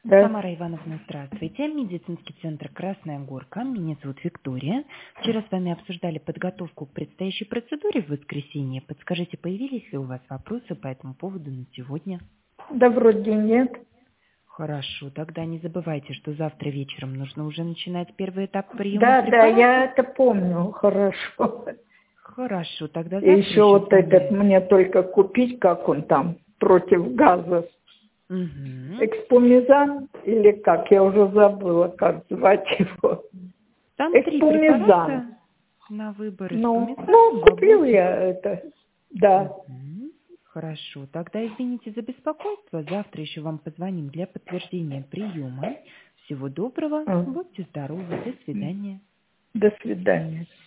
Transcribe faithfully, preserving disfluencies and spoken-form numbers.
Да. Тамара Ивановна, здравствуйте. Медицинский центр «Красная Горка». Меня зовут Виктория. Вчера с вами обсуждали подготовку к предстоящей процедуре в воскресенье. Подскажите, появились ли у вас вопросы по этому поводу на сегодня? Да, вроде нет. Хорошо, тогда не забывайте, что завтра вечером нужно уже начинать первый этап приема Да, да, препаратов. я это помню, хорошо. Хорошо, тогда И завтра еще еще вот с вами... этот мне только купить, как он там, против газа. Угу. Экспумизан или как, я уже забыла, как звать его. Там три Экспумизан. препарата на выбор. Ну, Эспумизан, ну, купил бабусик. я это, да. Мгм. Хорошо, тогда извините за беспокойство. Завтра еще вам позвоним для подтверждения приема. Всего доброго, А, будьте здоровы, до свидания. До свидания.